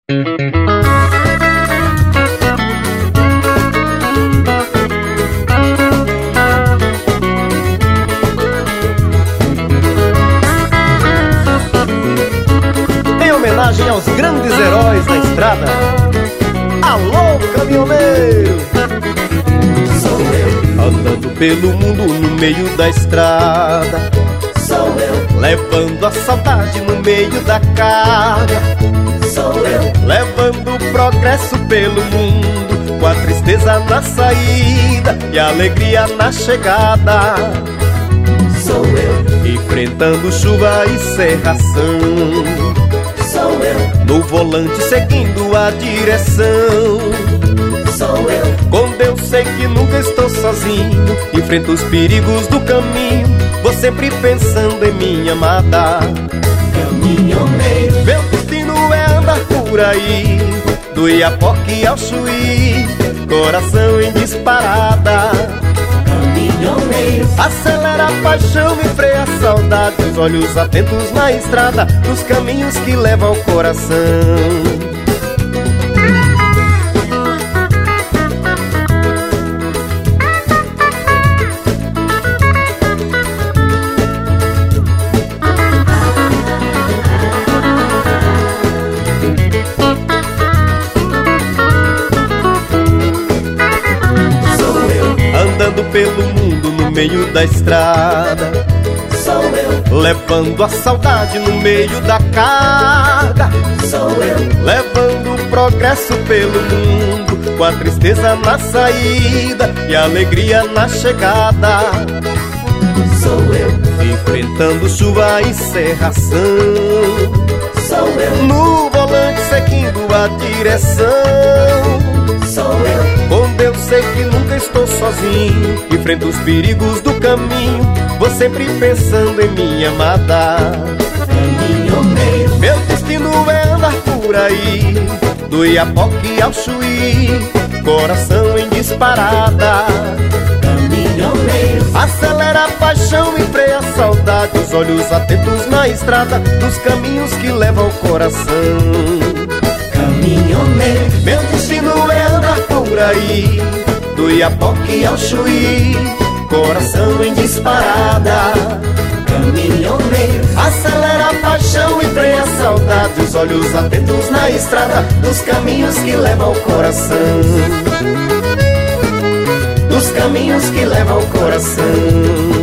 Em homenagem aos grandes heróis da estrada, alô, caminhoneiro! Sou eu, andando pelo mundo no meio da estrada. sou eu, Levando a saudade no meio da carga. sou eu, Levando o progresso pelo mundo, com a tristeza na saída e a alegria na chegada. sou eu, Enfrentando chuva e cerração, sou eu, no volante seguindo a direção. sou eu, Com Deus sei que nunca estou sozinho, enfrento os perigos do caminho, vou sempre pensando em minha amada. caminhoneiro, Meu destino é andar por aí, do Iapoque ao Chuí, coração em disparada. caminhoneiro, Acelera a paixão e freia a saudade, os olhos atentos na estrada, nos caminhos que levam ao coração. Andando pelo mundo no meio da estrada, sou eu, levando a saudade no meio da carga. sou eu, Levando o progresso pelo mundo, com a tristeza na saída e a alegria na chegada. sou eu, Enfrentando chuva e cerração, sou eu, no volante seguindo a direção. sou eu, Com Deus sei que nunca estou sozinho, enfrento os perigos do caminho, vou sempre pensando em minha amada. caminhoneiro, Meu destino é andar por aí, do Iapoque ao Chuí, coração em disparada. caminhoneiro, Acelera a paixão e freia a saudade, os olhos atentos na estrada, dos caminhos que levam ao coração. caminhoneiro, Meu destino é andar por aí, do Iapoque ao Chuí, coração em disparada. caminhoneiro, Acelera a paixão e freia a saudade, os olhos atentos na estrada, dos caminhos que levam ao coração. Dos caminhos que levam ao coração.